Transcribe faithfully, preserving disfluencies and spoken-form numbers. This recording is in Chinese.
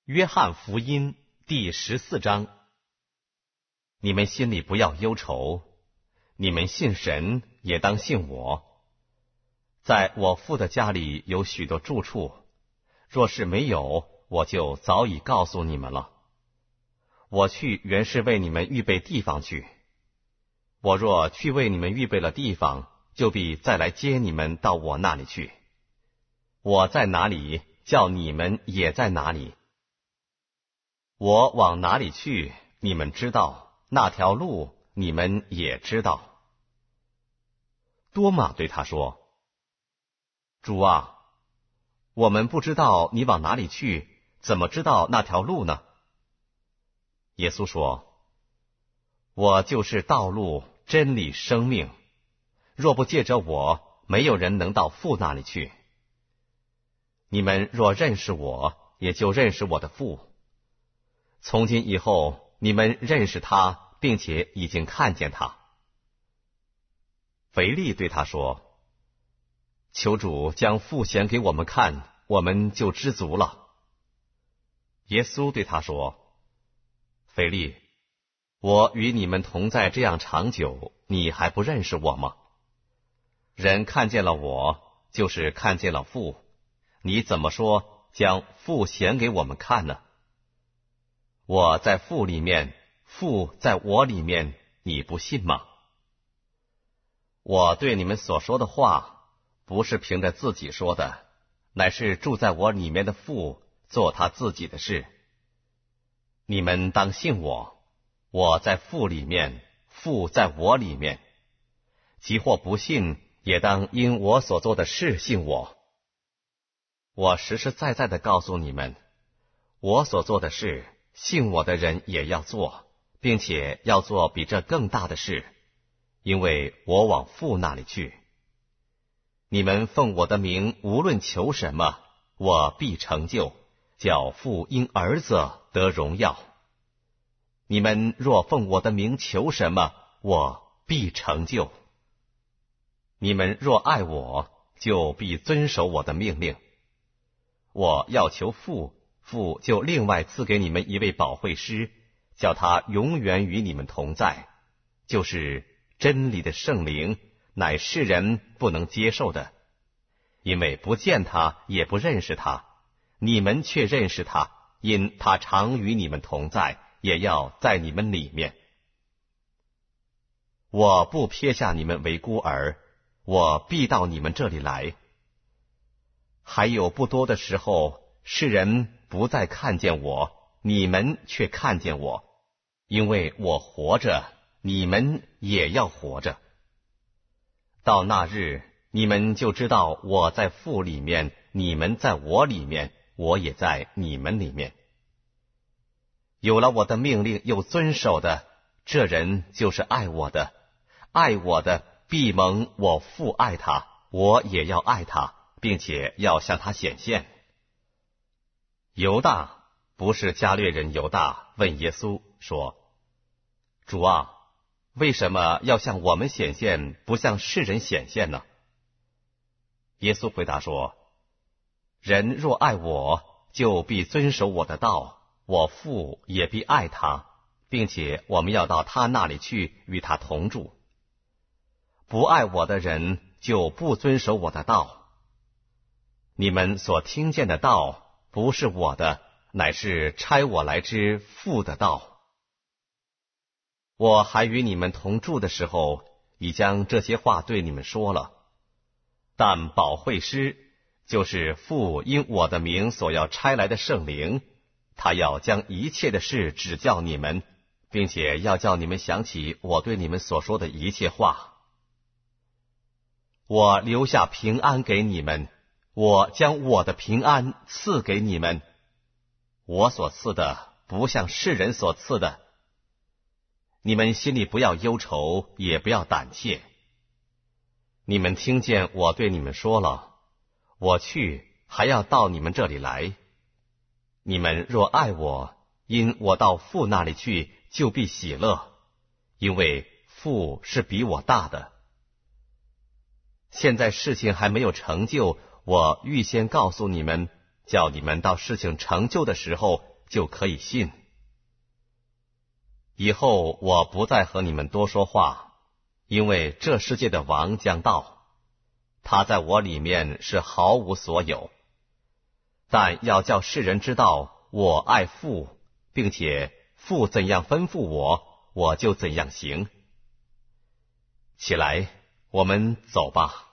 约翰福音第十四章。你们心里不要忧愁，你们信神也当信我。在我父的家里有许多住处，若是没有，我就早已告诉你们了。我去原是为你们预备地方去。我若去为你们预备了地方，就必再来接你们到我那里去。我在哪里，叫你们也在哪里。我往哪里去，你们知道，那条路你们也知道。多马对他说：主啊，我们不知道你往哪里去，怎么知道那条路呢？耶稣说：我就是道路、真理、生命，若不借着我，没有人能到父那里去。你们若认识我，也就认识我的父。从今以后，你们认识他，并且已经看见他。腓力对他说：求主将父显给我们看，我们就知足了。耶稣对他说：腓力，我与你们同在这样长久，你还不认识我吗？人看见了我，就是看见了父，你怎么说将父显给我们看呢？我在父里面，父在我里面，你不信吗？我对你们所说的话，不是凭着自己说的，乃是住在我里面的父做他自己的事。你们当信我，我在父里面，父在我里面。即或不信，也当因我所做的事信我。我实实在在的告诉你们，我所做的事，信我的人也要做，并且要做比这更大的事，因为我往父那里去。你们奉我的名无论求什么，我必成就，叫父因儿子得荣耀。你们若奉我的名求什么，我必成就。你们若爱我，就必遵守我的命令。我要求父，父就另外赐给你们一位保惠师，叫他永远与你们同在，就是真理的圣灵，乃世人不能接受的，因为不见他，也不认识他。你们却认识他，因他常与你们同在，也要在你们里面。我不撇下你们为孤儿，我必到你们这里来。还有不多的时候，世人不再看见我，你们却看见我，因为我活着，你们也要活着。到那日，你们就知道我在父里面，你们在我里面，我也在你们里面。有了我的命令又遵守的，这人就是爱我的。爱我的，必蒙我父爱他，我也要爱他，并且要向他显现。犹大，不是加略人犹大，问耶稣说：主啊，为什么要向我们显现，不向世人显现呢？耶稣回答说：人若爱我，就必遵守我的道，我父也必爱他，并且我们要到他那里去，与他同住。不爱我的人，就不遵守我的道。你们所听见的道，不是我的，乃是差我来之父的道。我还与你们同住的时候，已将这些话对你们说了。但保惠师，就是父因我的名所要差来的圣灵，他要将一切的事指教你们，并且要叫你们想起我对你们所说的一切话。我留下平安给你们，我将我的平安赐给你们。我所赐的，不像世人所赐的。你们心里不要忧愁，也不要胆怯。你们听见我对你们说了，我去，还要到你们这里来。你们若爱我，因我到父那里去，就必喜乐，因为父是比我大的。现在事情还没有成就，我预先告诉你们，叫你们到事情成就的时候， 就可以信。以后我不再和你们多说话，因为这世界的王将到，他在我里面是毫无所有。但要叫世人知道我爱父，并且父怎样吩咐我，我就怎样行。起来，我们走吧。